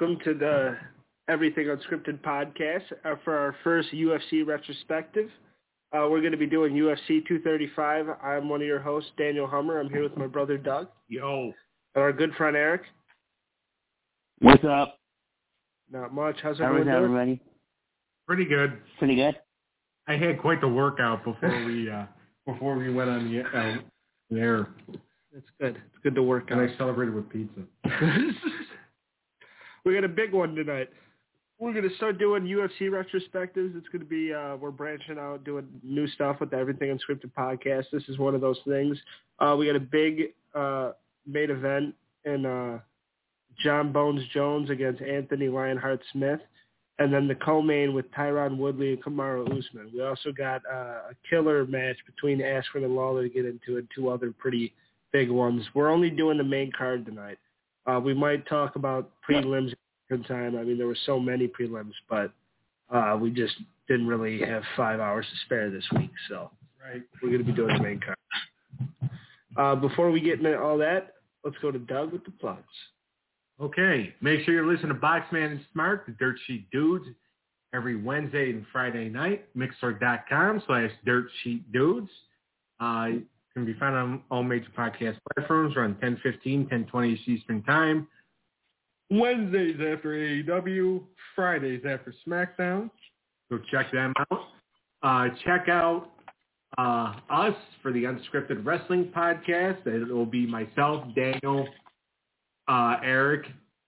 welcome to the Everything Unscripted podcast for our first UFC retrospective. We're going to be doing UFC 235. I'm one of your hosts, Daniel Hummer. I'm here with my brother, Doug. Yo. And our good friend, Eric. What's up? Not much. How's How everyone is doing? everybody? Pretty good. Pretty good. I had quite the workout before we went on the air. It's good. It's good to work out. And I celebrated with pizza. We got a big one tonight. We're going to start doing UFC retrospectives. It's going to be, we're branching out, doing new stuff with the Everything Unscripted podcast. This is one of those things. We got a big main event in John Bones Jones against Anthony Lionheart Smith. And then the co-main with Tyron Woodley and Kamaru Usman. We also got a killer match between Askren and Lawler to get into and two other pretty big ones. We're only doing the main card tonight. We might talk about prelims at some time. I mean, there were so many prelims, but we just didn't really have 5 hours to spare this week. So we're going to be doing the main card. Before we get into all that, let's go to Doug with the plugs. Okay. Make sure you listen to Boxman and Smart, the Dirt Sheet Dudes, every Wednesday and Friday night, mixer.com/DirtSheetDudes. Can be found on all major podcast platforms around 10:15, 10:20 Eastern Time. Wednesdays after AEW, Fridays after SmackDown. So check them out. Check out us for the Unscripted Wrestling Podcast. It will be myself, Daniel, Eric,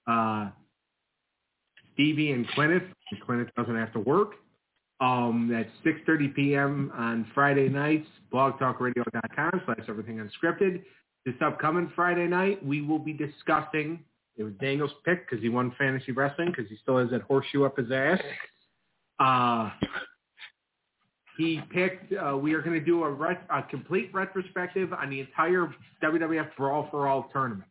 Stevie, and Clinton. Clinton doesn't have to work. That's 6:30 p.m. on Friday nights, blogtalkradio.com/everything unscripted. This upcoming Friday night, we will be discussing, it was Daniel's pick because he won fantasy wrestling because he still has that horseshoe up his ass. He picked, we are going to do a complete retrospective on the entire WWF Brawl for All tournament.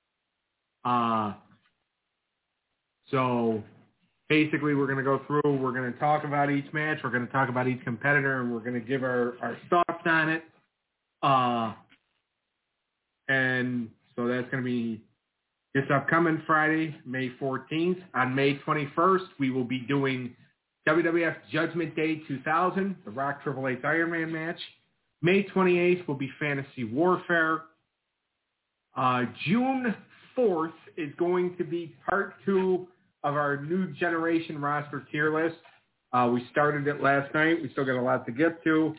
So basically we're going to go through, we're going to talk about each match, we're going to talk about each competitor, and we're going to give our thoughts on it. And so that's going to be this upcoming Friday, May 14th. On May 21st, we will be doing WWF Judgment Day 2000, the Rock Triple H Iron Man match. May 28th will be Fantasy Warfare. June 4th is going to be part 2 of our new generation roster tier list. We started it last night. We still got a lot to get to.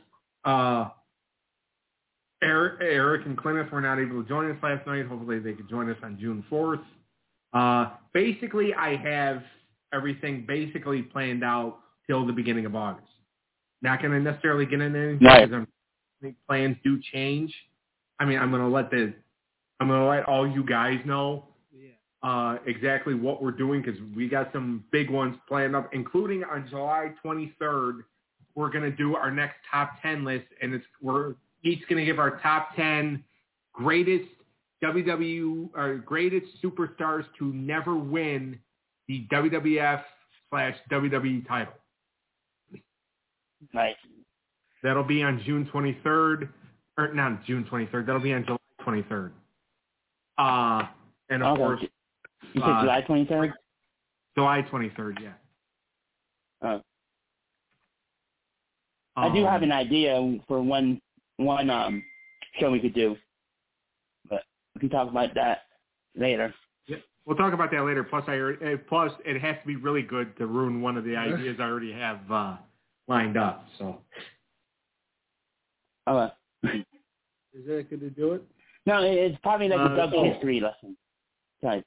Eric and Clinton were not able to join us last night. Hopefully they could join us on June 4th. Basically, I have everything basically planned out till the beginning of August. Not going to necessarily get into anything because plans do change. I mean, I'm going to let all you guys know exactly what we're doing because we got some big ones planned up, including on July 23rd, we're going to do our next top 10 list, and we're each going to give our top 10 greatest greatest superstars to never win the WWF/WWE title. Nice. That'll be on June 23rd, or not June 23rd. That'll be on July 23rd. And of course, you said July 23rd? July 23rd, yeah. I do have an idea for one show we could do, but we can talk about that later. Yeah, we'll talk about that later. Plus, it has to be really good to ruin one of the ideas I already have lined up. So. Okay. Is that good to do it? No, it's probably like a Doug history lesson type.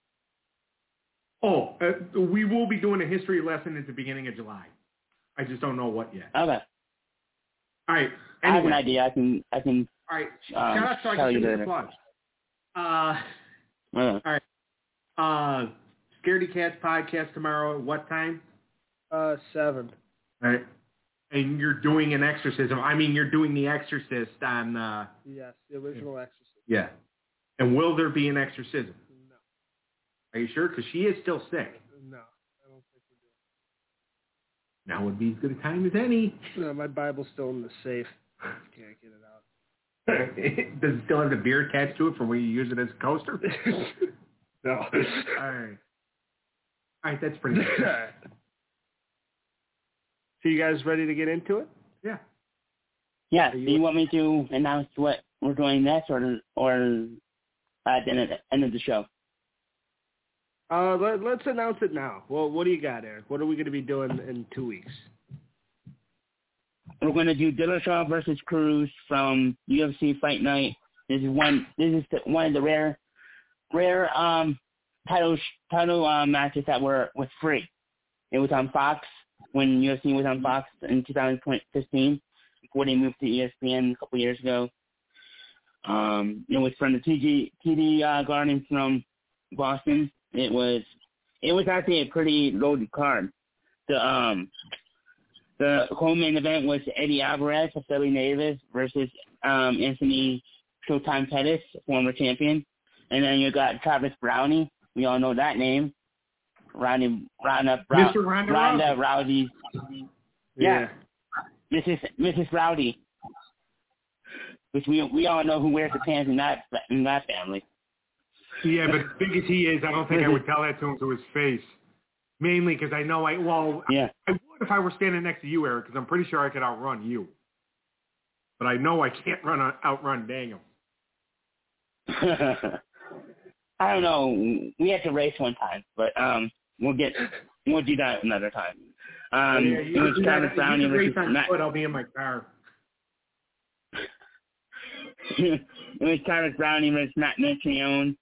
We will be doing a history lesson at the beginning of July. I just don't know what yet. Okay. All right. Anyway. I have an idea. I can. All right. Shout out so I tell can you finish later. the plug. All right. Scaredy Cats podcast tomorrow at what time? 7. All right. And you're doing an exorcism. I mean, you're doing The Exorcist on... yes, the original Exorcist. Yeah. And will there be an exorcism? No. Are you sure? Because she is still sick. No, I don't think we're doing it. Now would be as good a time as any. No, my Bible's still in the safe. Can't get it out. Does it still have the beer attached to it for when you use it as a coaster? No. All right. All right, that's pretty good. So you guys ready to get into it? Yeah. Yeah. Do you want me to announce what we're doing next, or at the end of the show? Let's announce it now. Well, what do you got, Eric? What are we going to be doing in 2 weeks? We're going to do Dillashaw versus Cruz from UFC Fight Night. This is one of the rare title matches that was free. It was on Fox when UFC was on Fox in 2015 before they moved to ESPN a couple years ago. It was from the TD Garden from Boston. It was actually a pretty loaded card. The co-main event was Eddie Alvarez of Philly native versus Anthony Showtime Pettis, former champion. And then you got Travis Brownie. We all know that name. Ronda Rousey. Yeah. Mrs. Rowdy. Which we all know who wears the pants in that family. Yeah, but as big as he is, I don't think I would tell that to him to his face. Mainly because I know I would if I were standing next to you, Eric, because I'm pretty sure I could outrun you. But I know I can't outrun Daniel. I don't know. We had to race one time, but we'll do that another time. It was Travis Brownie versus Matt. I'll be in my car. It was Travis Brownie versus Matt Mitrione.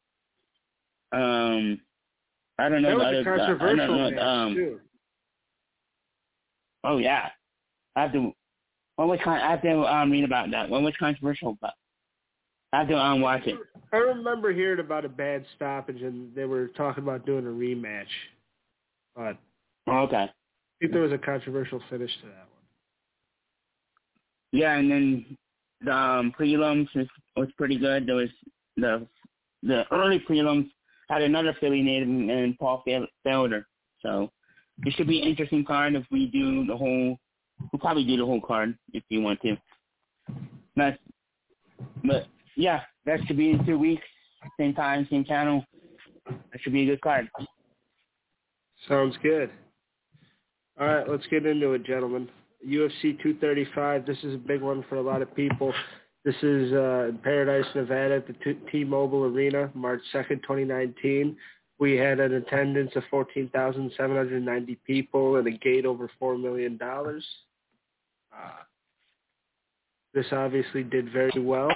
I don't know. That was a controversial match too. Oh yeah, I have to read about that. What was controversial about? I have to watch it. I remember hearing about a bad stoppage, and they were talking about doing a rematch. But okay. I think there was a controversial finish to that one. Yeah, and then the prelims was pretty good. There was the early prelims had another Philly native and Paul Felder. So it should be an interesting card if we do the whole. We'll probably do the whole card if you want to. But yeah, that should be in 2 weeks. Same time, same channel. That should be a good card. Sounds good. All right, let's get into it, gentlemen. UFC 235. This is a big one for a lot of people. This is in Paradise, Nevada at the T-Mobile Arena, March 2nd, 2019. We had an attendance of 14,790 people and a gate over $4 million. This obviously did very well.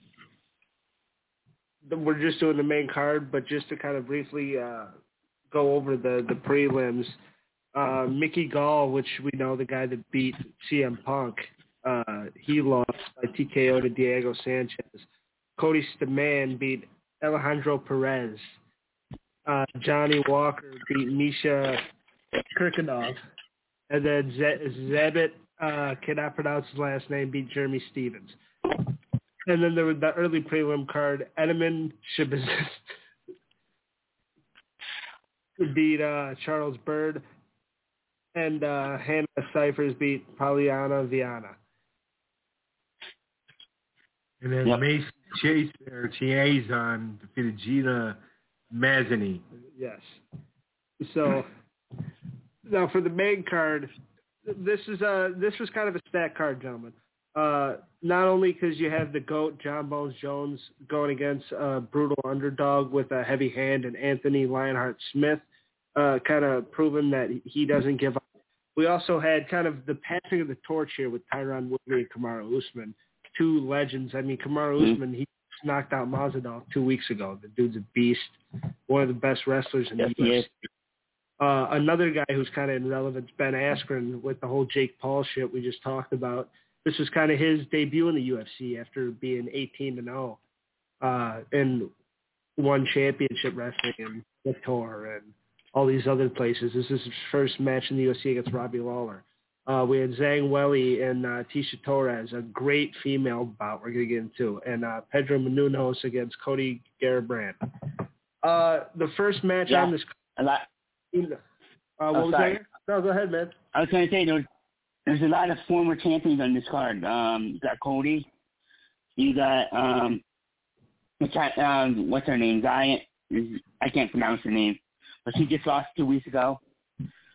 We're just doing the main card, but just to kind of briefly go over the prelims, Mickey Gall, which we know the guy that beat CM Punk, he lost by TKO to Diego Sanchez. Cody Stamann beat Alejandro Perez. Johnny Walker beat Misha Kirkunov. And then Zabit, cannot pronounce his last name, beat Jeremy Stevens. And then there was the early prelim card, Edelman Shabazz beat Charles Bird. And Hannah Cyphers beat Polyana Viana. And then Macy Chiazon defeated Gina Mazzini. Yes. So now for the main card, this was kind of a stacked card, gentlemen. Not only because you have the GOAT, John Bones Jones, going against a brutal underdog with a heavy hand, and Anthony Lionheart Smith, kind of proving that he doesn't give up. We also had kind of the passing of the torch here with Tyron Woodley and Kamaru Usman, two legends. I mean, Kamaru Usman, he knocked out Mazadov 2 weeks ago. The dude's a beast, one of the best wrestlers in the UFC. Another guy who's kind of in relevance, Ben Askren, with the whole Jake Paul shit we just talked about. This was kind of his debut in the UFC after being 18-0 and won championship wrestling and Victor and all these other places. This is his first match in the UFC against Robbie Lawler. We had Zhang Weili and Tisha Torres, a great female bout we're going to get into, and Pedro Menounos against Cody Garbrandt. The first match on this card. What was that? No, go ahead, man. I was going to say there's a lot of former champions on this card. You got Cody. You got what's her name? Zion. I can't pronounce her name, but she just lost 2 weeks ago.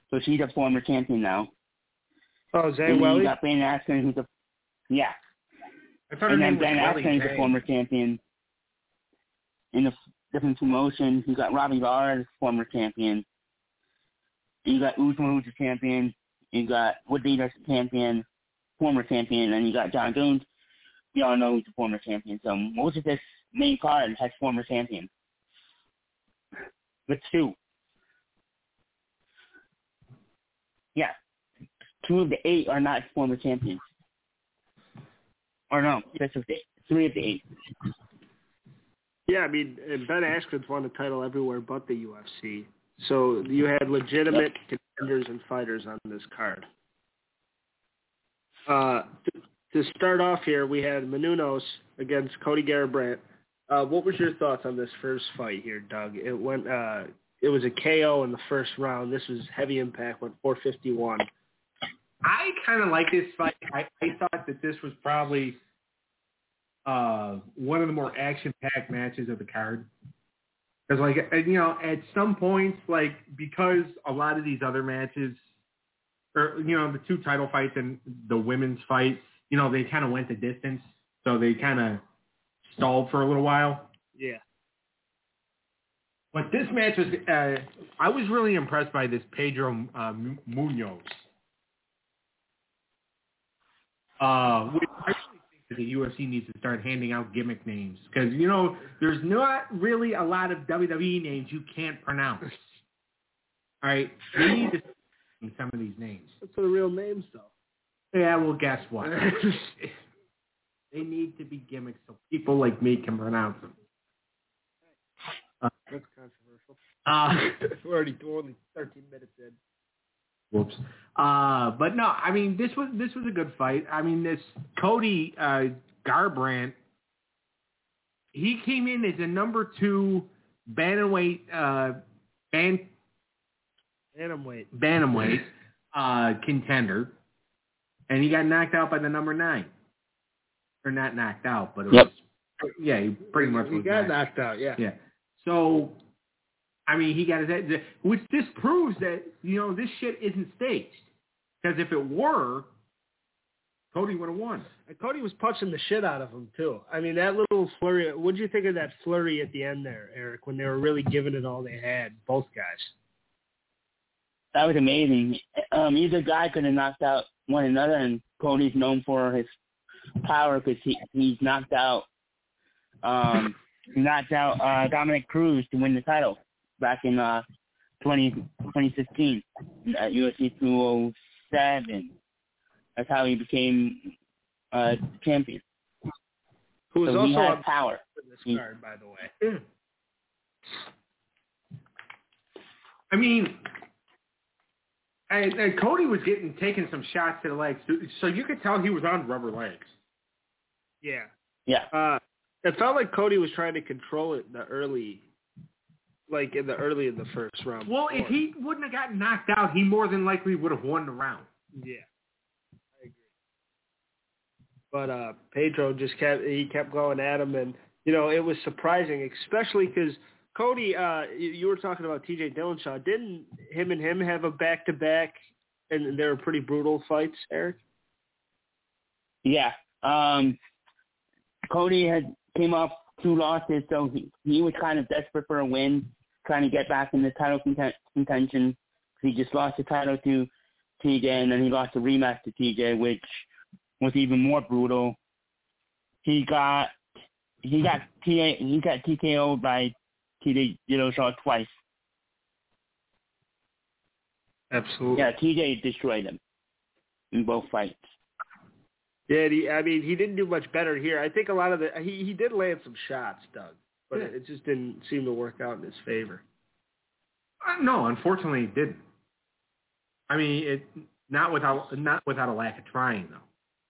So she's a former champion now. Oh, Zay And then you Welly? got Brandon Askren, who's yeah. I thought her And then name was Brandon Welly Askren is a Zane. former champion in a different promotion. You got Robbie Lawler, former champion. You got Usman, who's a champion. You got Woodley, that's a champion, former champion, and you got John Jones. You all know he's a former champion. So most of this main card has former champions. With two. Yeah. 2 of the 8 are not former champions. Or no, 3 of the 8. Yeah, I mean, Ben Askren's won the title everywhere but the UFC. So you had legitimate contenders and fighters on this card. To start off here, we had Menounos against Cody Garbrandt. What was your thoughts on this first fight here, Doug? It went. It was a KO in the first round. This was heavy impact, went 451. I kind of like this fight. I thought that this was probably one of the more action-packed matches of the card. Because, like, you know, at some points, like, because a lot of these other matches, or, you know, the 2 title fights and the women's fight, you know, they kind of went the distance. So they kind of stalled for a little while. Yeah. But this match was, I was really impressed by this Pedro Munoz. Which I really think that the UFC needs to start handing out gimmick names. Because, you know, there's not really a lot of WWE names you can't pronounce. All right? They need to some of these names. That's the real names, though. Yeah, well, guess what? They need to be gimmicks so people like me can pronounce them. That's controversial. We're only 13 minutes in. Whoops. But no, I mean, this was a good fight. I mean, this Cody Garbrandt, he came in as a number 2 bantamweight contender, and he got knocked out by the number 9. Or not knocked out, but it was, yeah, he pretty much was knocked out, yeah. Yeah. So, I mean, he got his head, which this proves that, you know, this shit isn't staged. Because if it were, Cody would have won. And Cody was punching the shit out of him, too. I mean, that little flurry, what did you think of that flurry at the end there, Eric, when they were really giving it all they had, both guys? That was amazing. Either guy could have knocked out one another, and Cody's known for his power because he's knocked out Dominic Cruz to win the title back in 2015 at UFC 207. That's how he became champion. Who was so also he had on power. This card, by the way. I mean, and Cody was taking some shots to the legs, so you could tell he was on rubber legs. Yeah. Yeah. It felt like Cody was trying to control it in the early in the first round. Well, before. if he wouldn't have gotten knocked out, he more than likely would have won the round. Yeah, I agree. But Pedro just kept going at him, and you know it was surprising, especially because Cody, you were talking about T.J. Dillashaw. Didn't him and him have a back-to-back, and they were pretty brutal fights, Eric? Yeah. Cody came off 2 losses, so he was kind of desperate for a win, trying to get back in the title contention. He just lost the title to TJ, and then he lost a rematch to TJ, which was even more brutal. He got TKO'd by TJ Dillashaw twice. Absolutely. Yeah, TJ destroyed him in both fights. Yeah, he didn't do much better here. I think a lot of he did land some shots, Doug, but it just didn't seem to work out in his favor. No, unfortunately, it didn't. I mean, not without a lack of trying, though.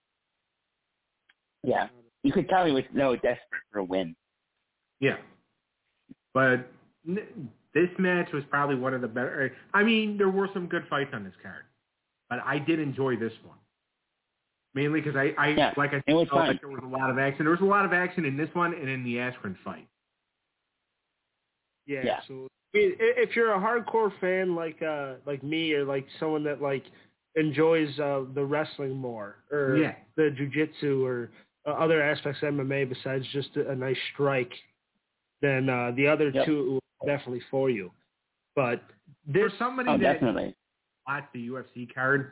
Yeah, you could tell he was desperate for a win. Yeah, but this match was probably one of the better. I mean, there were some good fights on this card, but I did enjoy this one. Mainly because I like I said, felt like there was a lot of action. There was a lot of action in this one and in the Askren fight. Yeah, absolutely. If you're a hardcore fan like me or like someone that like enjoys the wrestling more or the jiu-jitsu or other aspects of MMA besides just a nice strike, then the other two are definitely for you. But for somebody that definitely watched the UFC card,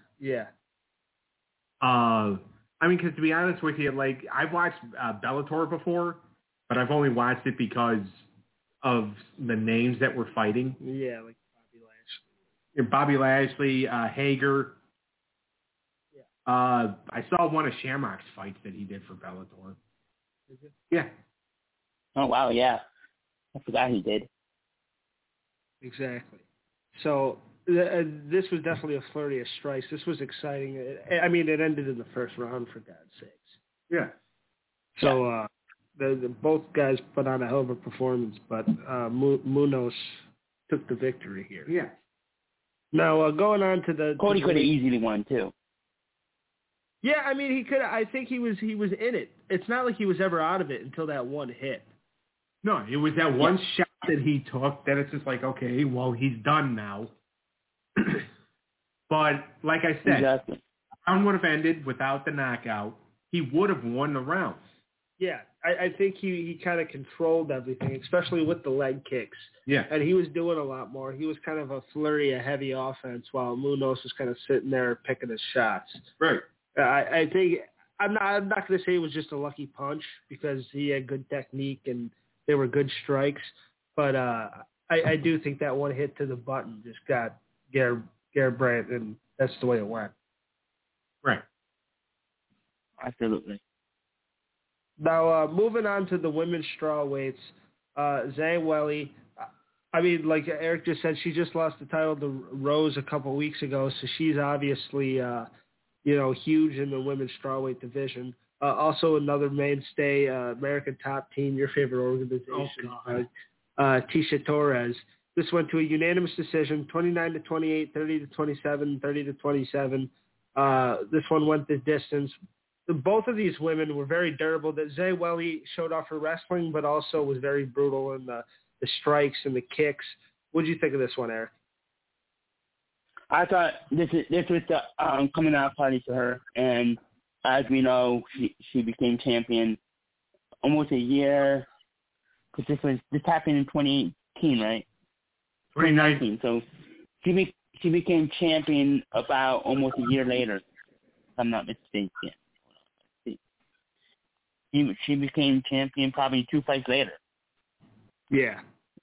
I mean, because to be honest with you, like I've watched Bellator before, but I've only watched it because of the names that were fighting. Yeah, like Bobby Lashley. Bobby Lashley, Hager. Yeah. I saw one of Shamrock's fights that he did for Bellator. Is it? Yeah. Oh, wow, yeah. I forgot he did. Exactly. So this was definitely a flurry of strikes. This was exciting. I mean, it ended in the first round, for God's sakes. Yeah. So the both guys put on a hell of a performance, but Munoz took the victory here. Yeah. Now, going on to the... Cody could have easily won, too. Yeah, I mean, he could. I think he was in it. It's not like he was ever out of it until that one hit. No, it was that one shot that he took that it's just like, okay, well, he's done now. But like I said, exactly. the round would have ended without the knockout. He would have won the round. Yeah, I think he kind of controlled everything, especially with the leg kicks. Yeah. And he was doing a lot more. He was kind of a flurry of heavy offense while Munoz was kind of sitting there picking his shots. Right. I think I'm not going to say it was just a lucky punch because he had good technique and they were good strikes, but I do think that one hit to the button just got Garbrandt, and that's the way it went. Right. Absolutely. Now, moving on to the women's strawweights, Zhang Weili, I mean, like Eric just said, she just lost the title to Rose a couple of weeks ago, so she's obviously, huge in the women's strawweight division. Also another mainstay, American Top Team, your favorite organization, Tisha Torres. This went to a unanimous decision, 29-28, 30-27, 30-27. This one went the distance. Both of these women were very durable. That Zhang Weili showed off her wrestling, but also was very brutal in the strikes and the kicks. What did you think of this one, Eric? I thought this was the coming out party for her, and as we know, she became champion almost a year. Because this happened in 2018, right? 2019. So she became champion about almost a year later, if I'm not mistaken. She became champion probably 2 fights later. Yeah.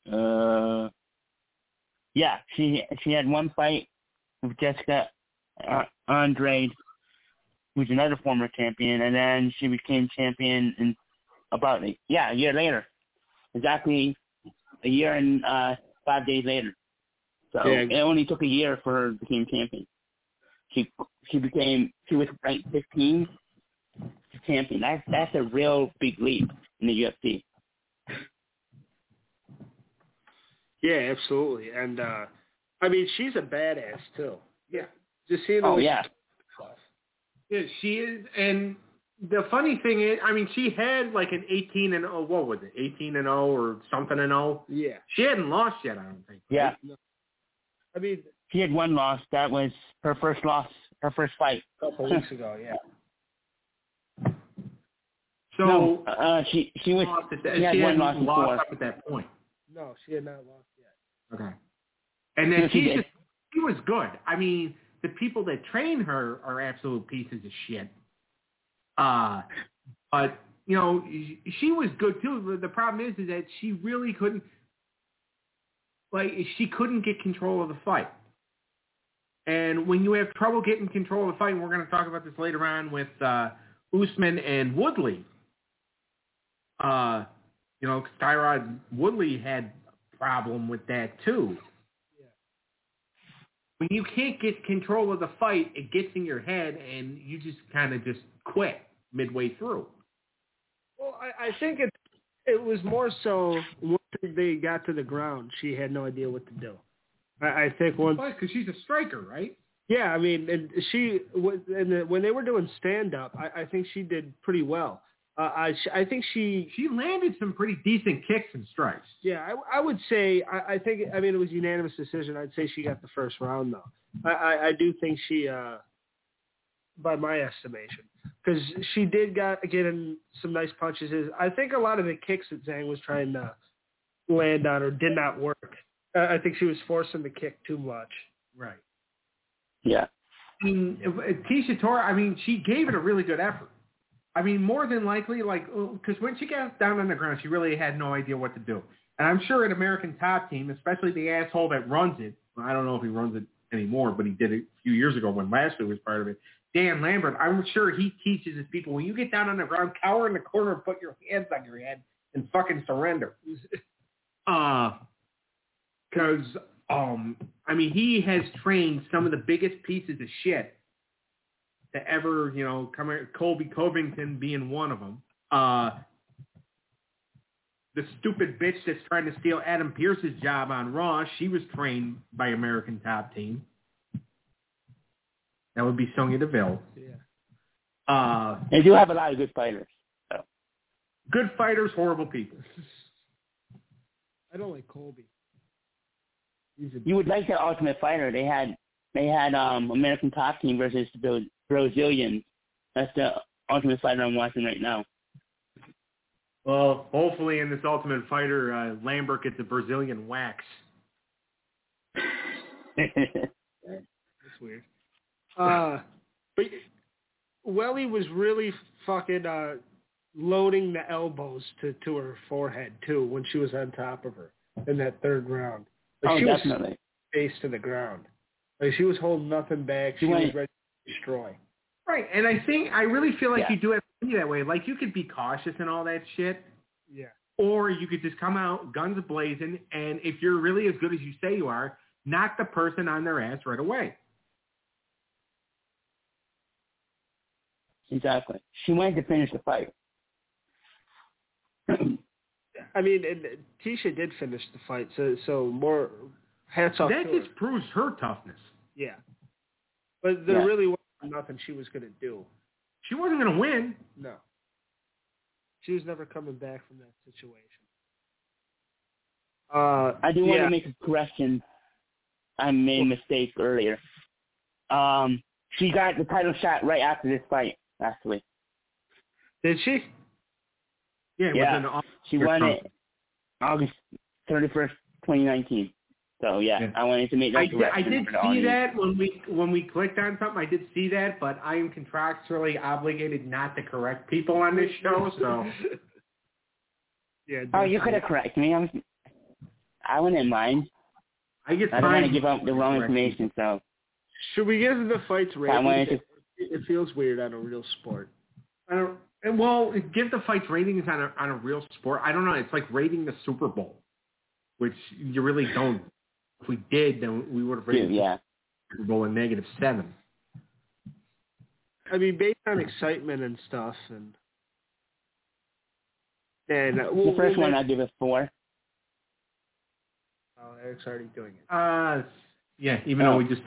Yeah, she had one fight with Jessica Andrade, who's another former champion, and then she became champion in about a year later. Exactly a year and 5 days later. So it only took a year for her to become champion. She was ranked 15 champion. That's a real big leap in the UFC. Yeah, absolutely. And I mean, she's a badass too. Yeah. Just seeing the way Yeah, she is. And the funny thing is, I mean, she had like an 18-0. What was it? 18-0 or something and 0. Yeah. She hadn't lost yet, I don't think. Yeah. Right? No. I mean, she had one loss. That was her first loss, her first fight. A couple weeks ago, yeah. So no, she had one loss before. Up at that point. No, she had not lost yet. Okay. And then she was good. I mean, the people that train her are absolute pieces of shit. But she was good too. The problem is that she really couldn't get control of the fight. And when you have trouble getting control of the fight, and we're going to talk about this later on with Usman and Woodley. Tyrod Woodley had a problem with that too. Yeah. When you can't get control of the fight, it gets in your head, and you just kind of just quit midway through. Well, I think it was more so once they got to the ground, she had no idea what to do. I think once because she's a striker, right? Yeah, I mean, and when they were doing stand up, I think she did pretty well. I think she landed some pretty decent kicks and strikes. Yeah, I would say I think it was a unanimous decision. I'd say she got the first round though. I do think she, by my estimation, because she did get in some nice punches. I think a lot of the kicks that Zhang was trying to land on her did not work. I think she was forcing the kick too much. Right. Yeah. I mean, Tecia Torres, she gave it a really good effort. More than likely, because when she got down on the ground, she really had no idea what to do. And I'm sure at American Top Team, especially the asshole that runs it, I don't know if he runs it anymore, but he did it a few years ago when Lashley was part of it, Dan Lambert, I'm sure he teaches his people, when you get down on the ground, cower in the corner and put your hands on your head and fucking surrender. Because, he has trained some of the biggest pieces of shit to ever, come here, Colby Covington being one of them. The stupid bitch that's trying to steal Adam Pearce's job on Raw, she was trained by American Top Team. That would be Sonya Deville. Yeah. They do have a lot of good fighters. So. Good fighters, horrible people. I don't like Colby. You would like the Ultimate Fighter. They had American Top Team versus the Brazilians. That's the Ultimate Fighter I'm watching right now. Well, hopefully in this Ultimate Fighter, Lambert gets a Brazilian wax. That's weird. But Welly was really fucking loading the elbows to her forehead too when she was on top of her in that third round. She definitely. Was face to the ground. She was holding nothing back. She was ready to destroy. Right, and I really feel like you do have to be that way. Like, you could be cautious and all that shit. Yeah. Or you could just come out guns blazing, and if you're really as good as you say you are, knock the person on their ass right away. Exactly. She wanted to finish the fight. Tecia did finish the fight, so more hats off to her. That just proves her toughness. Yeah. But there really wasn't nothing she was going to do. She wasn't going to win. No. She was never coming back from that situation. I do want to make a correction. I made a mistake earlier. She got the title shot right after this fight last week. Did she? Yeah. She won it August 31st, 2019. So, I wanted to make that correction. I did see that when we clicked on something. I did see that, but I am contractually obligated not to correct people on this show, so. Yeah. You could have corrected me. I wouldn't mind. I don't want to give out the wrong information, so. Should we give the fights ratings? It feels weird on a real sport. Well, give the fights ratings on a real sport. I don't know. It's like rating the Super Bowl, which you really don't. If we did, then we would have rated the Super Bowl a -7. Based on excitement and stuff, and the first one I'd give a 4. Oh, Eric's already doing it. Even though we just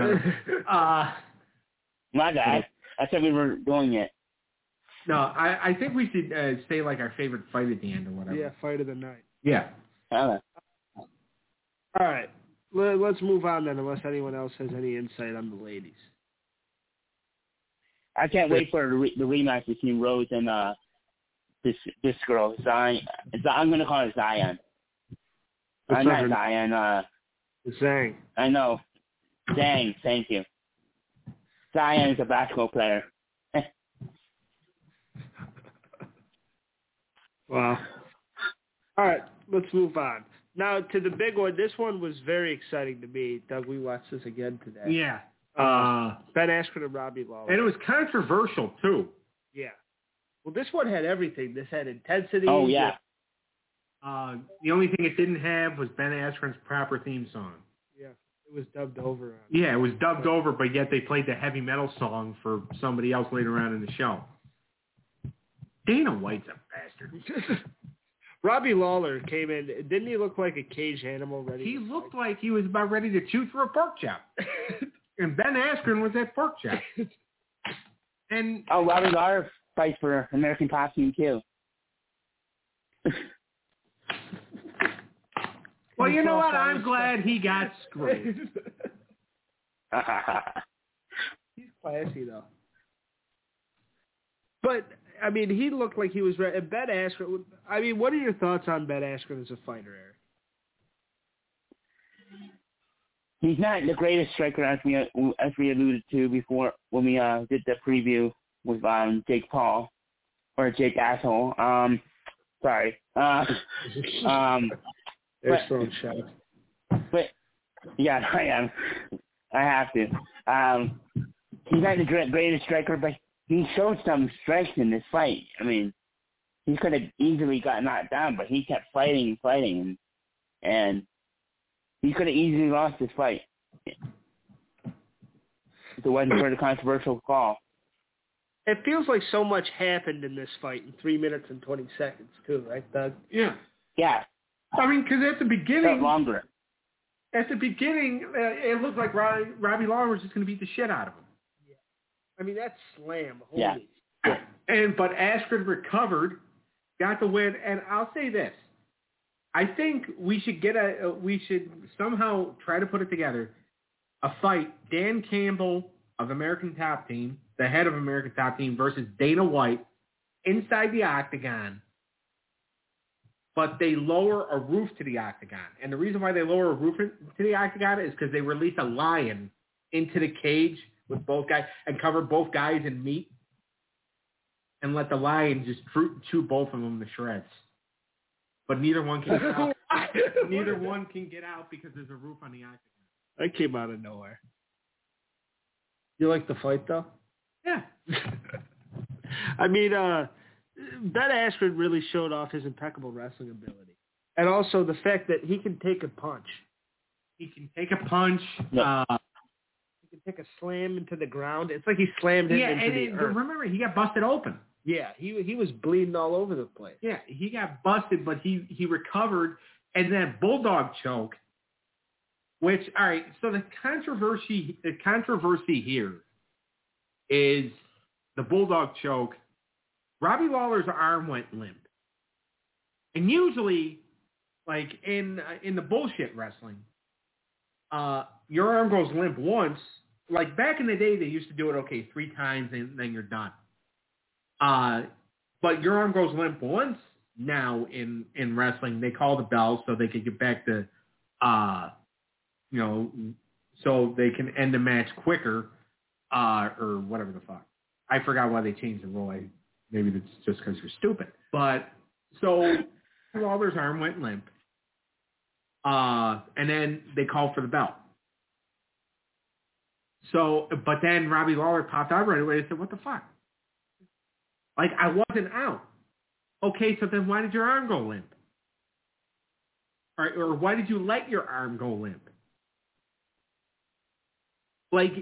my bad. I said we were doing it. No, I think we should say like our favorite fight at the end or whatever. Yeah, fight of the night. Yeah. All right. Let's move on then, unless anyone else has any insight on the ladies. I can't wait for the rematch between Rose and this girl, Zion. I'm going to call her Zion. Not Zion. Zhang. I know. Zhang, thank you. Zion is a basketball player. Wow. All right, let's move on. Now to the big one. This one was very exciting to me. Doug, we watched this again today. Yeah. Ben Askren and Robbie Lawler. And it was controversial, too. Yeah. Well, this one had everything. This had intensity. Oh, yeah. The only thing it didn't have was Ben Askren's proper theme song. Yeah. It was dubbed over. Yeah, it was dubbed over, but yet they played the heavy metal song for somebody else later on in the show. Dana White's a bastard. Robbie Lawler came in. Didn't he look like a caged animal ready? He looked like he was about ready to chew through a pork chop. And Ben Askren was that pork chop. And Robbie Lawler fights for American Top Team too. Well, you know what? I'm glad he got screwed. He's classy, though. But, I mean, he looked like he was ready. And Ben Askren, I mean, what are your thoughts on Ben Askren as a fighter, Eric? He's not the greatest striker, as we alluded to before when we did the preview with Jake Paul, or Jake Asshole. Sorry. There's throwing shots. But, yeah, I am. I have to. He's not the greatest striker, but he showed some strength in this fight. I mean, he could have easily got knocked down, but he kept fighting, and he could have easily lost this fight if it wasn't for the controversial call. It feels like so much happened in this fight in 3 minutes and 20 seconds, too, right, Doug? Yeah. Yeah. I mean, because at the beginning, longer. It looked like Robbie Lawler was just going to beat the shit out of him. Yeah. I mean, that slam. Holy. Yeah. But Askren recovered, got the win, and I'll say this. I think we should somehow try to put it together, a fight, Dan Campbell of American Top Team, the head of American Top Team, versus Dana White inside the octagon, but they lower a roof to the octagon. And the reason why they lower a roof to the octagon is because they release a lion into the cage with both guys and cover both guys in meat and let the lion just chew both of them to shreds. But neither one can get out. Neither one can get out because there's a roof on the octagon. That came out of nowhere. You like the fight, though? Yeah. I mean, Ben Askren really showed off his impeccable wrestling ability. And also the fact that he can take a punch. He can take a punch. He can take a slam into the ground. It's like he slammed him into the earth. Remember, he got busted open. Yeah, he was bleeding all over the place. Yeah, he got busted, but he recovered. And then bulldog choke, which, all right, so the controversy here is the bulldog choke. Robbie Lawler's arm went limp. And usually, like in the bullshit wrestling, your arm goes limp once. Like back in the day, they used to do it, 3 times and then you're done. But your arm goes limp once now in wrestling. They call the bell so they can get back to, so they can end the match quicker, or whatever the fuck. I forgot why they changed the rule. Maybe it's just because you're stupid. But so Lawler's arm went limp, and then they called for the bell. So, but then Robbie Lawler popped out right away and said, "What the fuck? Like, I wasn't out." Okay, so then why did your arm go limp? Or why did you let your arm go limp? Like,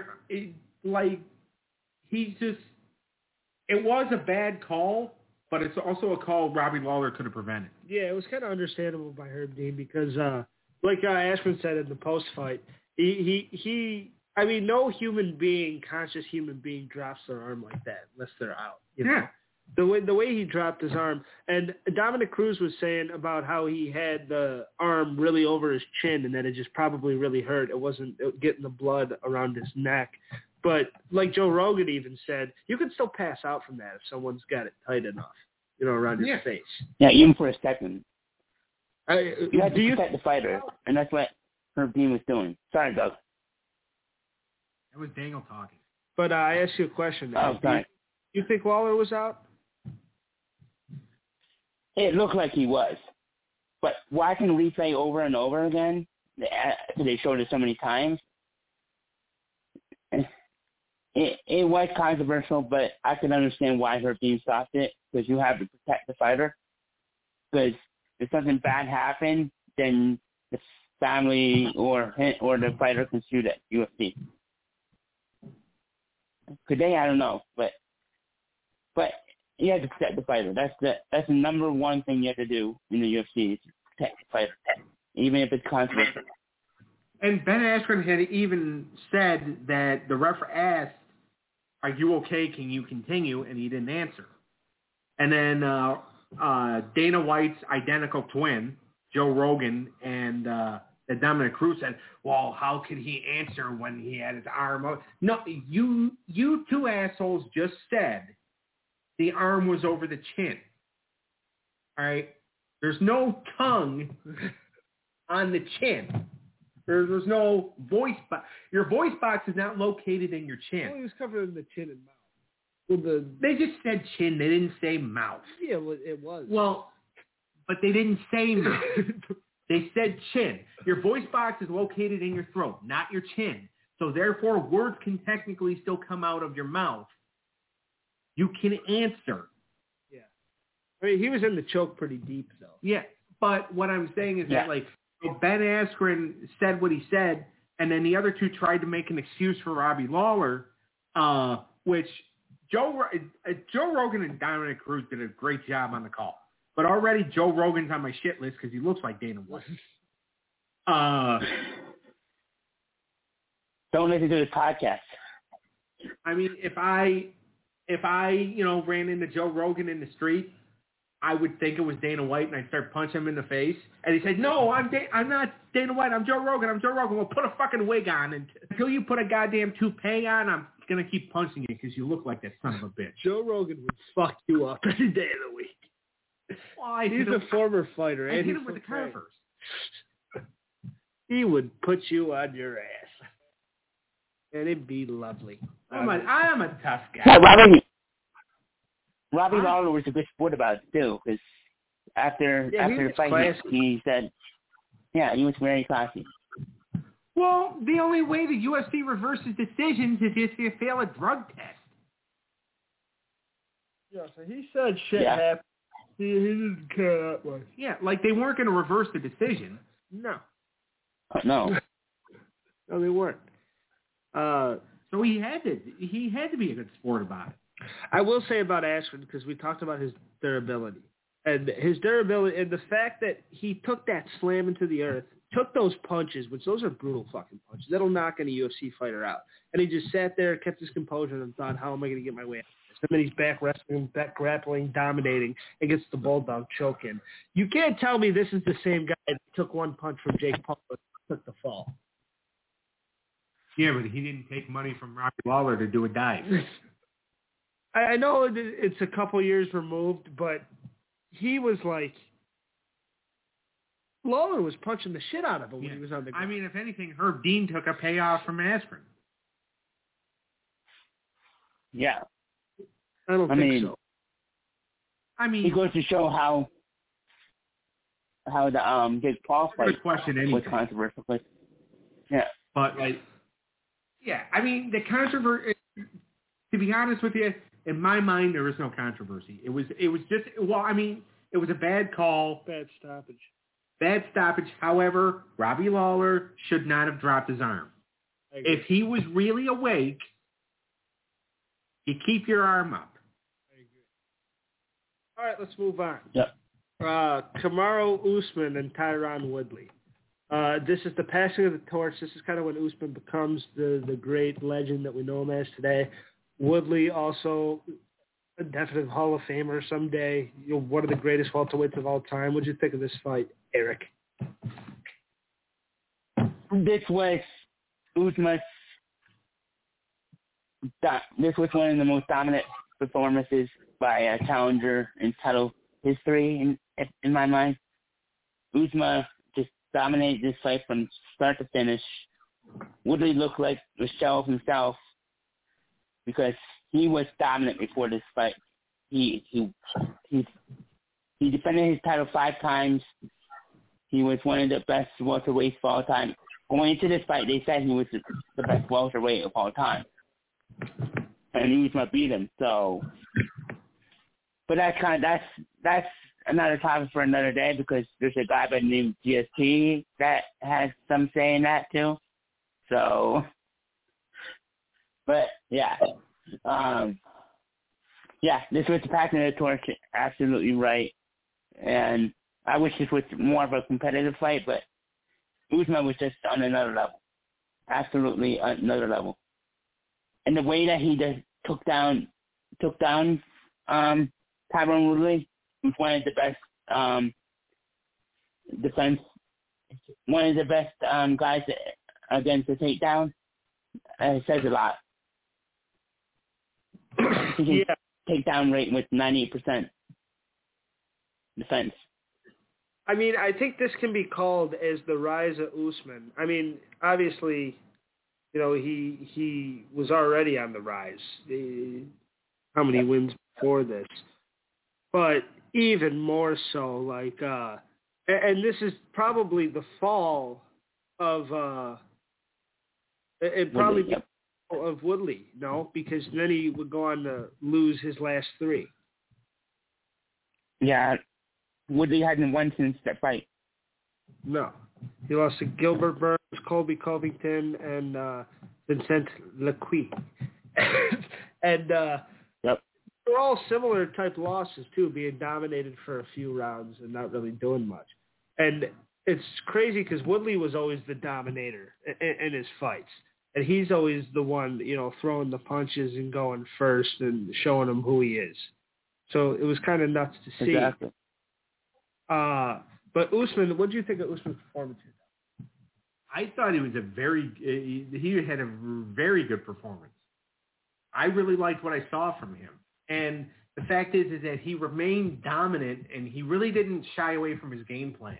he's just, it was a bad call, but it's also a call Robbie Lawler could have prevented. Yeah, it was kind of understandable by Herb Dean because, like Askren said in the post-fight, I mean, no conscious human being drops their arm like that unless they're out. You know? Yeah. The way he dropped his arm, and Dominic Cruz was saying about how he had the arm really over his chin and that it just probably really hurt. It wasn't getting the blood around his neck. But like Joe Rogan even said, you can still pass out from that if someone's got it tight enough, around your face. Yeah, even for a second. You have to do protect the fighter, and that's what Herb Dean was doing. Sorry, Doug. It was Dangle talking. But I asked you a question. Oh, sorry. You think Lawler was out? It looked like he was. But watching the replay over and over again, they showed it so many times, it was controversial, but I can understand why Herb Dean stopped it, because you have to protect the fighter. Because if something bad happened, then the family or the fighter can sue the UFC. Could they? I don't know, but you have to protect the fighter. That's the number one thing you have to do in the UFC is to protect the fighter, even if it's controversial. And Ben Askren had even said that the ref asked are you okay? Can you continue? And he didn't answer. And then Dana White's identical twin, Joe Rogan, and the Dominic Cruz said, well, how could he answer when he had his arm out? No, you two assholes just said the arm was over the chin. All right? There's no tongue on the chin. There's no voice box. Your voice box is not located in your chin. Well, he was covered in the chin and mouth. Well, they just said chin. They didn't say mouth. Yeah, well, it was. Well, but they didn't say mouth. They said chin. Your voice box is located in your throat, not your chin. So therefore, words can technically still come out of your mouth. You can answer. Yeah. I mean, he was in the choke pretty deep, though. Yeah, but what I'm saying is that, like, Ben Askren said what he said, and then the other two tried to make an excuse for Robbie Lawler, which Joe Rogan and Dominic Cruz did a great job on the call. But already Joe Rogan's on my shit list because he looks like Dana White. Don't listen to his podcast. I mean, if I ran into Joe Rogan in the street, I would think it was Dana White, and I'd start punching him in the face. And he'd say, no, I'm not Dana White. I'm Joe Rogan. Well, put a fucking wig on. And until you put a goddamn toupee on, I'm going to keep punching you because you look like that son of a bitch. Joe Rogan would fuck you up any day of the week. Well, he's a former fighter. I hit him with the Converse. He would put you on your ass. And it'd be lovely. I am a tough guy. Yeah, Robbie Lawler was a good sport about it, too, because after the fight, he said, he was very classy. Well, the only way the UFC reverses decisions is if you fail a drug test. Yeah, so he said shit happened. He didn't care that much. Yeah, like they weren't going to reverse the decision. No. No. No, they weren't. So he had to be a good sport about it. I will say about Askren, because we talked about his durability. And his durability, and the fact that he took that slam into the earth, took those punches, which those are brutal fucking punches. That'll knock any UFC fighter out. And he just sat there, kept his composure, and thought, how am I going to get my way out of this? And then he's back wrestling, back grappling, dominating, and gets the bulldog choke in. You can't tell me this is the same guy that took one punch from Jake Paul and took the fall. Yeah, but he didn't take money from Robbie Lawler to do a dive. I know it's a couple years removed, but he was like, Lawler was punching the shit out of him when he was on the ground. I mean, if anything, Herb Dean took a payoff from Askren. Yeah. I don't think so. I mean, he goes to show how the Jake Paul fight was controversial. But, But, I mean, the controversy, to be honest with you, in my mind, there was no controversy. It was just, it was a bad call. Bad stoppage. However, Robbie Lawler should not have dropped his arm. If he was really awake, you keep your arm up. I agree. All right, let's move on. Yep. Kamaru Usman and Tyron Woodley. This is the passing of the torch. This is kind of when Usman becomes the great legend that we know him as today. Woodley also a definite Hall of Famer someday. One of the greatest welterweights of all time. What did you think of this fight, Eric? This was Usman's. This was one of the most dominant performances by a challenger in title history, in my mind. Usman just dominated this fight from start to finish. Woodley looked like a shell of himself because he was dominant before this fight. He defended his title 5 times. He was one of the best welterweights of all time. Going into this fight, they said he was the best welterweight of all time, and Usman beat him. So, but that's another topic for another day because there's a guy by the name of GSP that has some say in that too. So, but yeah, this was the passing of the torch. Absolutely right, and I wish this was more of a competitive fight, but Usman was just on another level, absolutely another level. And the way that he took down Tyron Woodley, who's one of the best defense, one of the best guys against the takedown. It says a lot. His takedown rate was 98% defense. I mean, I think this can be called as the rise of Usman. I mean, obviously, you know, he was already on the rise. How many wins before this? But even more so, like, and this is probably the fall of, of Woodley, no? Because then he would go on to lose his last 3. Yeah, Woodley hadn't won since that fight. No. He lost to Gilbert Burns, Colby Covington, and Vincent Lequi. And they're all similar type losses, too, being dominated for a few rounds and not really doing much. And it's crazy because Woodley was always the dominator in his fights. And he's always the one, you know, throwing the punches and going first and showing him who he is. So it was kind of nuts to see. Exactly. But Usman, what do you think of Usman's performance here? I thought he was he had a very good performance. I really liked what I saw from him. And the fact is that he remained dominant and he really didn't shy away from his game plan.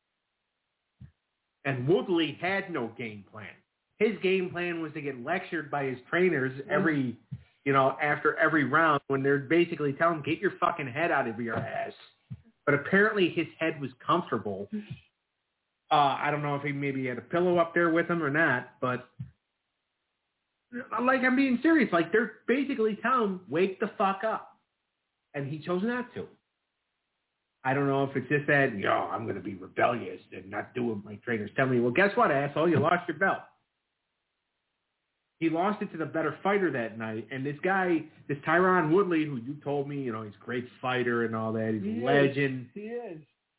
And Woodley had no game plan. His game plan was to get lectured by his trainers after every round when they're basically telling him, get your fucking head out of your ass. But apparently his head was comfortable. I don't know if he maybe had a pillow up there with him or not, but like, I'm being serious. Like, they're basically telling him, wake the fuck up. And he chose not to. I don't know if it's just that, I'm going to be rebellious and not do what my trainers tell me. Well, guess what, asshole? You lost your belt. He lost it to the better fighter that night. And this guy, this Tyron Woodley, who you told me, he's a great fighter and all that. He's a legend. He is.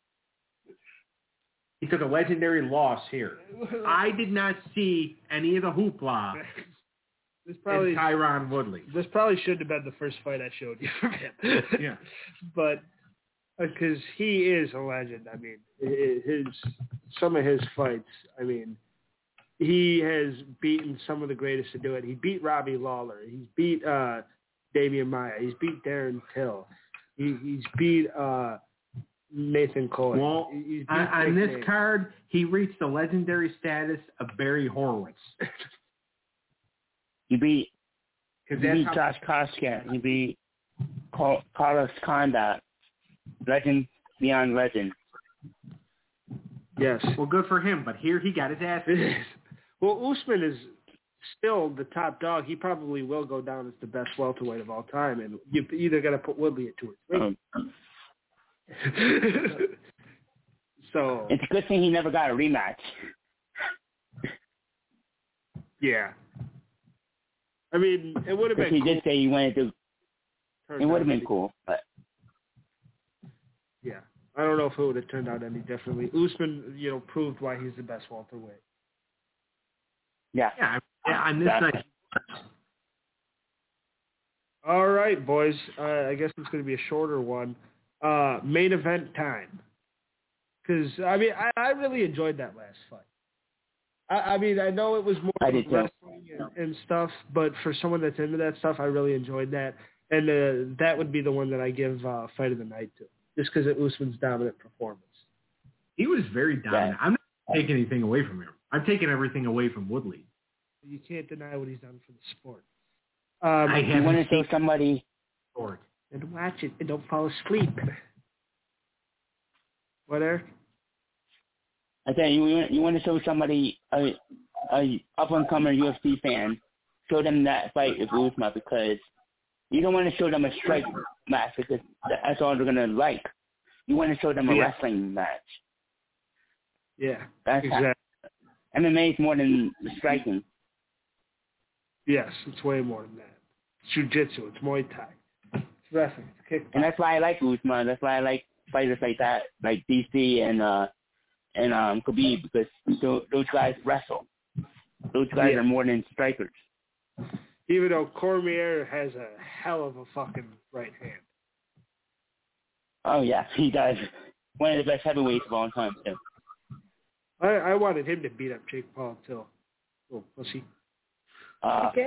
He took a legendary loss here. I did not see any of the hoopla in Tyron Woodley. This probably shouldn't have been the first fight I showed you from him. Yeah. But because he is a legend. I mean, some of his fights, I mean, he has beaten some of the greatest to do it. He beat Robbie Lawler. He's beat Damian Maia. He's beat Darren Till. He's beat Nathan Cohen. Well, on this card, he reached the legendary status of Barry Horowitz. He beat Josh Koscheck. He beat Carlos Condit. Legend beyond legend. Yes. Well, good for him, but here he got his ass beat. Well, Usman is still the top dog. He probably will go down as the best welterweight of all time, and you either got to put Woodley at 2 or 3. So it's a good thing he never got a rematch. Yeah. I mean, it would have been cool. He did say he wanted to. It would have been cool, but. Yeah. I don't know if it would have turned out any differently. Usman, proved why he's the best welterweight. Yeah. Yeah, on this night. All right, boys. I guess it's going to be a shorter one. Main event time. Because, I mean, I really enjoyed that last fight. I mean, I know it was more wrestling and stuff, but for someone that's into that stuff, I really enjoyed that. And that would be the one that I give Fight of the Night to, just because of Usman's dominant performance. He was very dominant. I'm not taking anything away from him. I'm taking everything away from Woodley. You can't deny what he's done for the sport. I want to show somebody. And watch it and don't fall asleep. What, Eric? I tell you want to show somebody a up-and-coming UFC fan, show them that fight with Usman, because you don't want to show them a strike match because that's all they're going to like. You want to show them a wrestling match. Yeah, that's exactly. MMA is more than striking. Yes, it's way more than that. It's jiu-jitsu. It's Muay Thai. It's wrestling. It's kickboxing. And that's why I like Usman. That's why I like fighters like that, like DC and Khabib, because those guys wrestle. Those guys are more than strikers. Even though Cormier has a hell of a fucking right hand. Oh, yeah, he does. One of the best heavyweights of all time, too. I wanted him to beat up Jake Paul, too. Little pussy. Okay.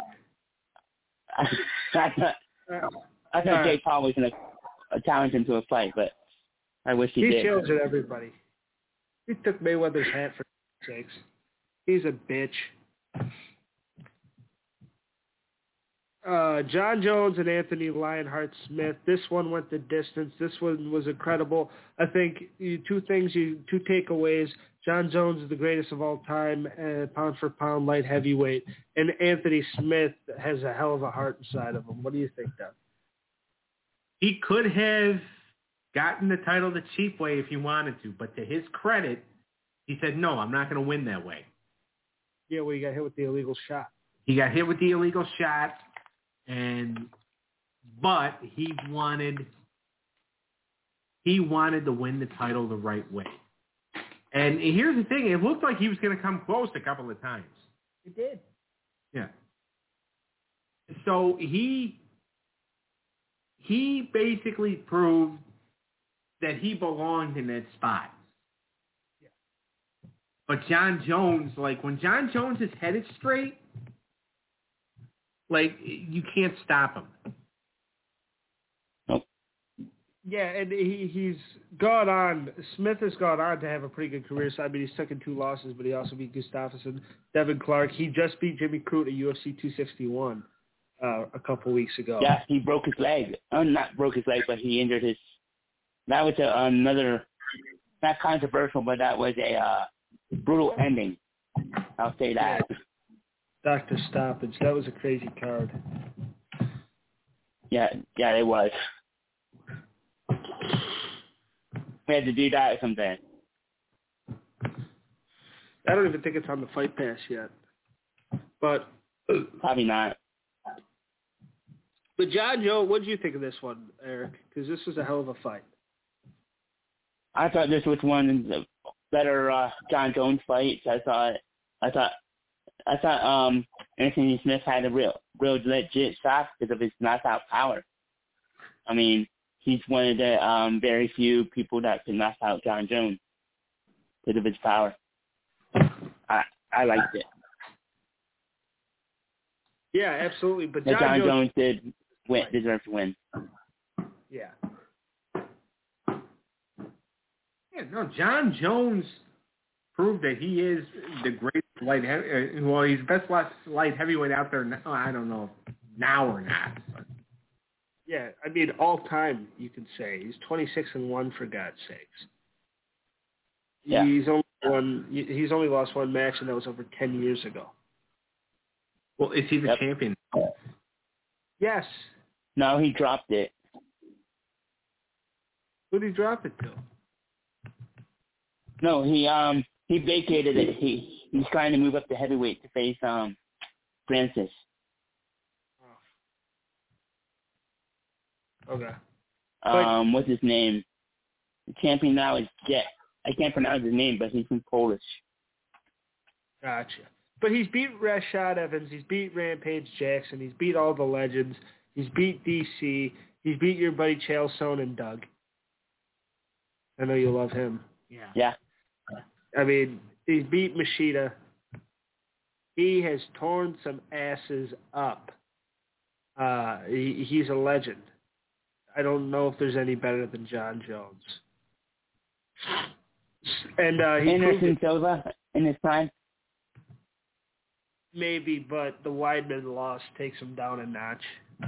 I thought Jake Paul was going to challenge him to a fight, but I wish he did. He chills at everybody. He took Mayweather's hat for sakes. He's a bitch. John Jones and Anthony Lionheart Smith. This one went the distance. This one was incredible. I think two takeaways. John Jones is the greatest of all time, pound for pound, light heavyweight. And Anthony Smith has a hell of a heart inside of him. What do you think, Doug? He could have gotten the title the cheap way if he wanted to, but to his credit, he said, no, I'm not going to win that way. Yeah, well, he got hit with the illegal shot. He got hit with the illegal shot, but he wanted to win the title the right way. And here's the thing, it looked like he was going to come close a couple of times. It did. Yeah. So he basically proved that he belonged in that spot. Yeah. But John Jones, when John Jones is headed straight, you can't stop him. Nope. Yeah, and he's gone on. Smith has gone on to have a pretty good career. So, I mean, he's taken 2 losses, but he also beat Gustafsson, Devin Clark. He just beat Jimmy Crute at UFC 261 a couple weeks ago. Yeah, he broke his leg. Not broke his leg, but he injured his. That was another, not controversial, but that was a brutal ending. I'll say that. Dr. Stoppage. That was a crazy card. Yeah, it was. We had to do that sometime. I don't even think it's on the Fight Pass yet. But Probably not. But John Jones, what did you think of this one, Eric? Because this was a hell of a fight. I thought this was one of the better John Jones fights. I thought Anthony Smith had a real legit shot because of his knockout power. I mean, he's one of the very few people that can knock out John Jones because of his power. I liked it. Yeah, absolutely. But John Jones did deserve to win. Yeah. Yeah, no, John Jones proved that he is the greatest light heavyweight. Well, he's the best light heavyweight out there now. I don't know now or not. But. Yeah, I mean, all time, you could say. He's 26-1, for God's sakes. Yeah. He's only lost one match, and that was over 10 years ago. Well, is he the champion? Yes. No, he dropped it. Who did he drop it to? No, he vacated it. He's trying to move up to heavyweight to face Francis. Okay. What's his name? The champion now is Jet. I can't pronounce his name, but he's from Polish. Gotcha. But he's beat Rashad Evans. He's beat Rampage Jackson. He's beat all the legends. He's beat DC. He's beat your buddy Chael Sonnen and Doug. I know you love him. Yeah. I mean, he's beat Machida. He has torn some asses up. He's a legend. I don't know if there's any better than John Jones. And Anderson Silva in his prime? Maybe, but the Weidman loss takes him down a notch.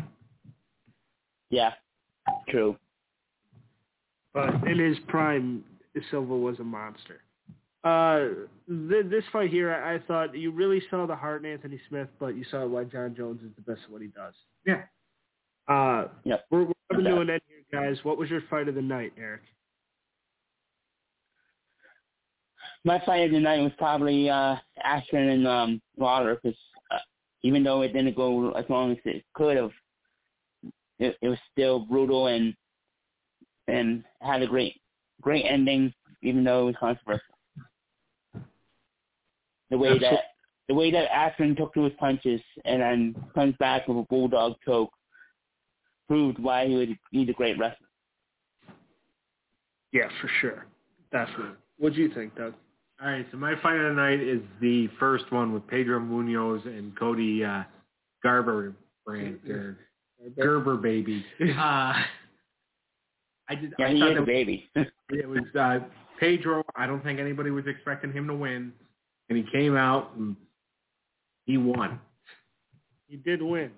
Yeah, true. But in his prime, Silva was a monster. This fight here, I thought you really saw the heart in Anthony Smith, but you saw why John Jones is the best at what he does. Yeah. Yep. We're coming to an end here, guys. What was your fight of the night, Eric? My fight of the night was probably Askren and Lawler, because even though it didn't go as long as it could have, it was still brutal and had a great ending, even though it was controversial. The the way that Askren took to his punches and then comes back with a bulldog choke proved why he's a great wrestler. Yeah, for sure. Definitely. What do you think, Doug? All right, so my fight of the night is the first one with Pedro Munoz and Cody Garber Gerber baby. I thought is a baby. It was Pedro. I don't think anybody was expecting him to win, and he came out and he won. He did win.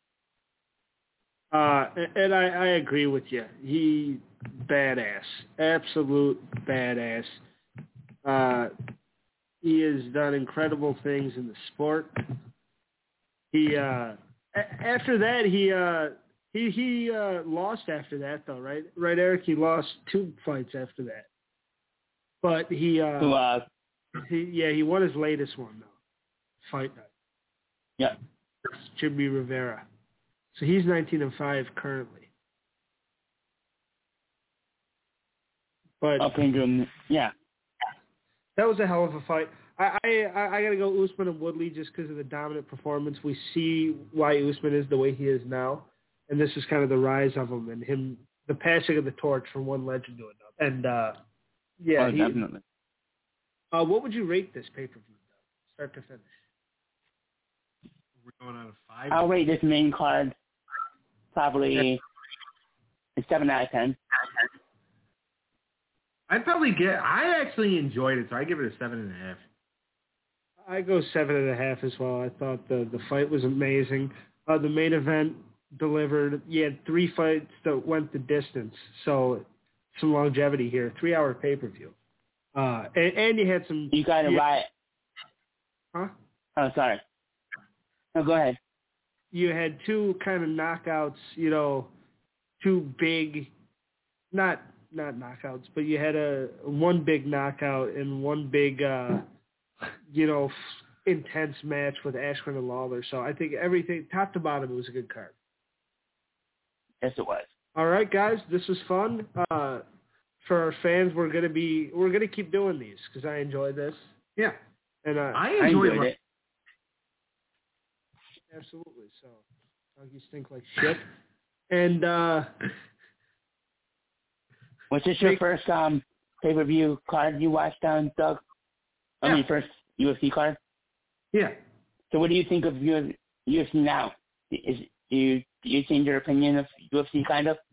And I agree with you. He badass, absolute badass. He has done incredible things in the sport. He after that he lost after that though, right? Right, Eric. He lost 2 fights after that, but he won his latest one though. Fight night. Yeah. Jimmy Rivera. So he's 19-5 currently. But yeah. That was a hell of a fight. I gotta go Usman and Woodley just because of the dominant performance. We see why Usman is the way he is now, and this is kind of the rise of him and him, the passing of the torch from one legend to another. And definitely. What would you rate this pay-per-view, start to finish? We're going out of 5. I'll rate this main card probably a 7 out of 10. I actually enjoyed it, so I give it a 7.5. I go 7.5 as well. I thought the fight was amazing. The main event delivered. You had 3 fights that went the distance, so some longevity here. 3-hour pay-per-view. And you had some... You got it right. Huh? Oh, sorry. No, go ahead. You had 2 kind of knockouts, 2 big, not knockouts, but you had one big knockout and one big, intense match with Askren and Lawler. So I think everything, top to bottom, it was a good card. Yes, it was. All right, guys, this was fun. For our fans, we're gonna keep doing these because I enjoy this. Yeah, and I enjoyed it. Absolutely. So, you stink like shit. And was this your first pay-per-view card you watched, Doug? First UFC card? Yeah. So what do you think of UFC now? Do you change your opinion of UFC kind of?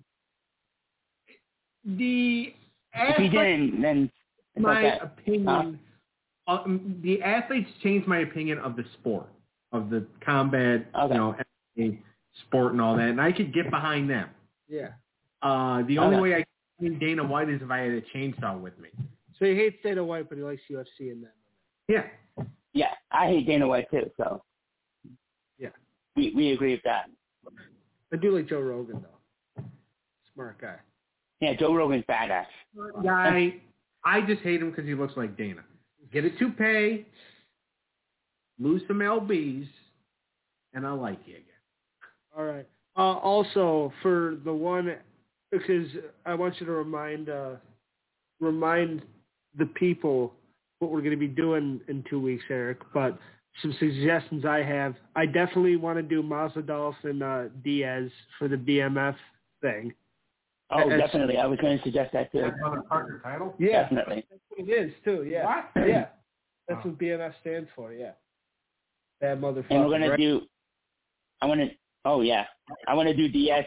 If you didn't, then it's my okay. opinion. The athletes changed my opinion of the sport, of the combat, MMA sport and all that, and I could get behind them. Yeah. The only way I can Dana White is if I had a chainsaw with me. So he hates Dana White, but he likes UFC and that. Yeah. Yeah, I hate Dana White too, so. Yeah. We agree with that. I do like Joe Rogan, though. Smart guy. Yeah, Joe Rogan's badass. Guy, I just hate him because he looks like Dana. Get a toupee, lose some LBs, and I'll like you again. All right. Also, for the one, because I want you to remind the people what we're going to be doing in 2 weeks, Eric, but some suggestions I have. I definitely want to do Masvidal and Diaz for the BMF thing. Oh, definitely. I was going to suggest that too. Another partner title? Yeah. Definitely. That's what it is, too, yeah. What? Yeah. That's what BMF stands for, yeah. Bad motherfucker. And we're going to do, I want to do Diaz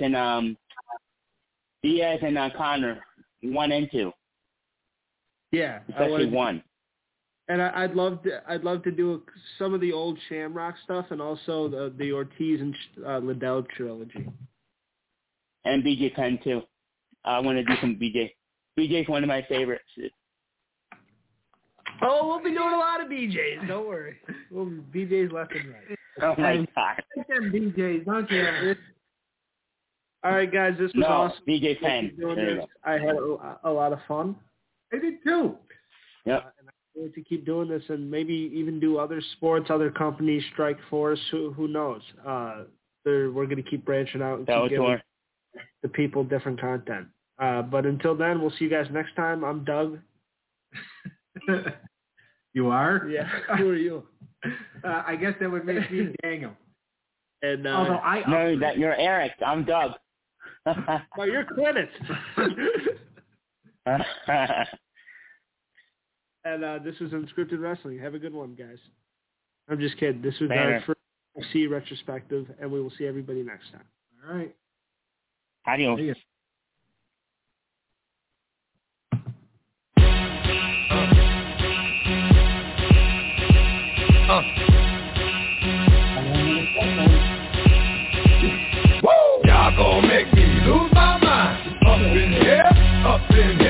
and Conor 1 and 2. Yeah. Especially 1. And I'd love to do some of the old Shamrock stuff and also the Ortiz and Liddell trilogy. And BJ Penn too. I want to do some BJ. BJ's one of my favorites. Oh, we'll be doing a lot of BJs. Don't worry. We'll be BJs left and right. Oh my God. Them BJs, don't you? All right, guys. This was awesome. BJ Penn. I had a lot of fun. I did too. Yep. And I want to keep doing this and maybe even do other sports, other companies, Strike Force. Who knows? We're going to keep branching out and keep giving the people different content. But until then, we'll see you guys next time. I'm Doug. You are? Yeah. Who are you? I guess that would make me Daniel. And although you're Eric. I'm Doug. Oh, you're Clinton. And this was Unscripted Wrestling. Have a good one, guys. I'm just kidding. This was our first UFC retrospective, and we will see everybody next time. All right. Adios. Y'all gon' make me lose my mind. Up in here, up in